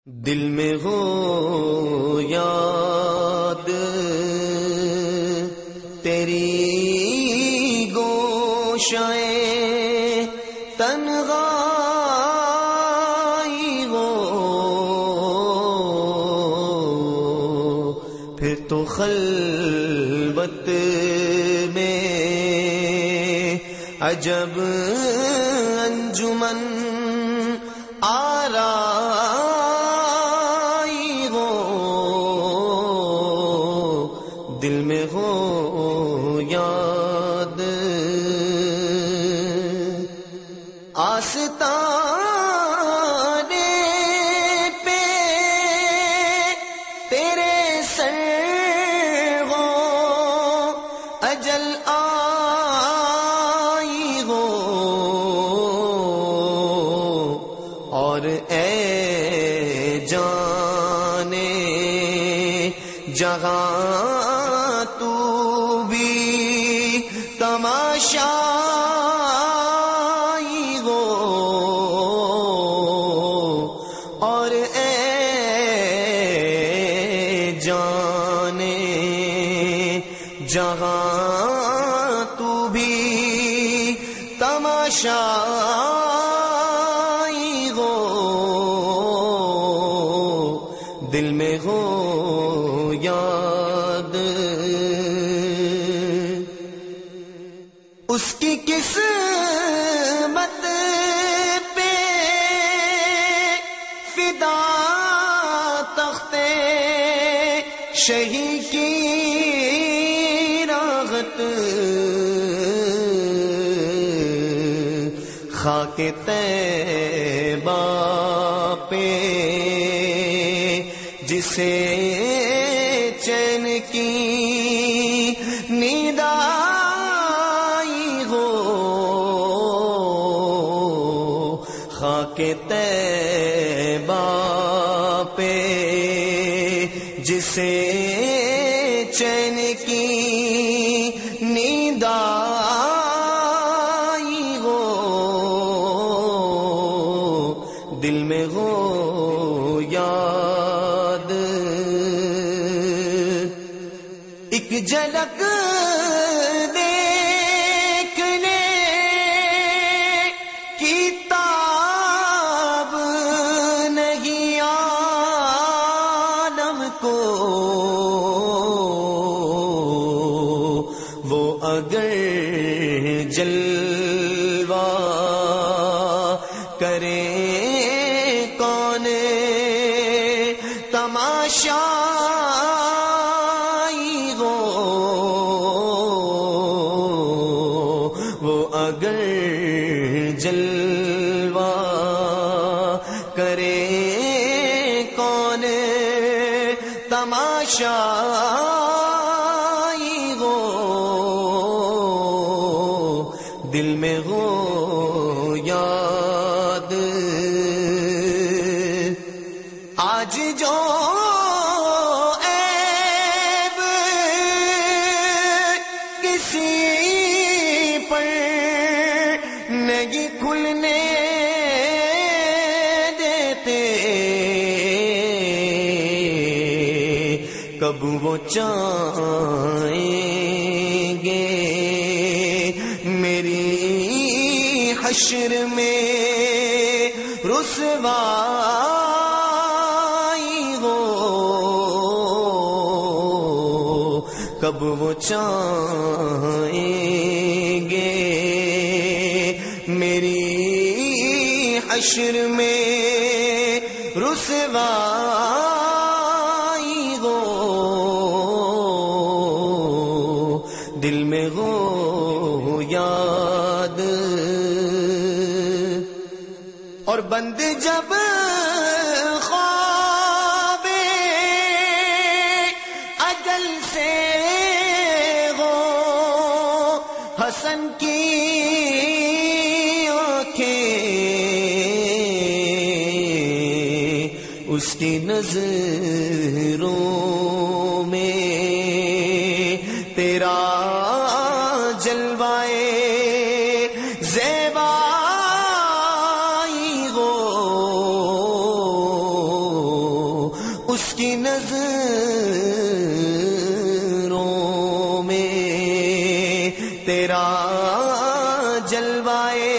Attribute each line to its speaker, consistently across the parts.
Speaker 1: دل میں ہو یاد تیری گوشائیں تنہائی ہو، پھر تو خلوت میں عجب انجمن آرائی ہو، دل میں ہو یاد آستانے پہ تیرے سر ہو اجل آئی ہو، اور اے جانے جہاں تو بھی تماشائی ہو، اور اے جانے جہاں تو بھی تماشائی ہو، دل میں ہو یاد اس کی قسمت پہ فدا تختے شہی کی راحت، خاک طیبہ پہ جسے چین کی نیند آئی ہو، خاک طیبہ پہ جسے چین کی نیند آئی ہو، دل میں ہو یاد ایک جھلک دیکھنے کی تاب نہیں عالم کو، وہ اگر جلوہ کرے کون تماشائی ہو، وہ اگر جلوہ کرے کون تماشائی ہو، دل میں ہو یاد آج جو عیب کسی پر نہیں کھلنے دیتے، کب وہ چاہیں گے میری حشر میں رسوائی ہو، کب وہ چاہیں گے میری حشر میں رسوائی ہو، دل میں ہو یاد اور بند جب خواب اجل سے ہو حسن کی آنکھیں اس کی نظروں میں تیرا جلوائے زیبائی ہو، کی نظروں میں تیرا جلوائے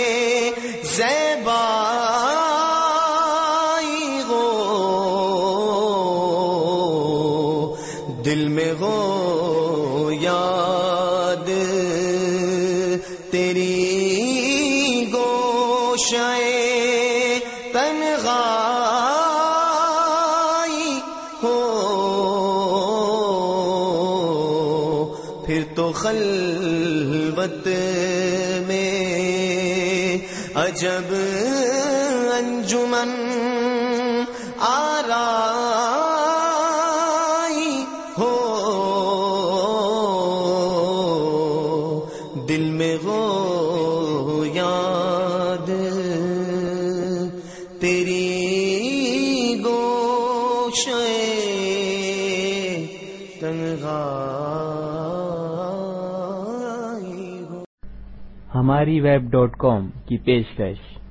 Speaker 1: زیبائی ہو، دل میں ہو یاد تیری گوشائے تنہائی ہو، پھر تو خلوت میں عجب انجمن آرائی ہو، دل میں ہو یاد تیری گوشائے تنہائی ہو۔
Speaker 2: ہماری web.com کی پیشکش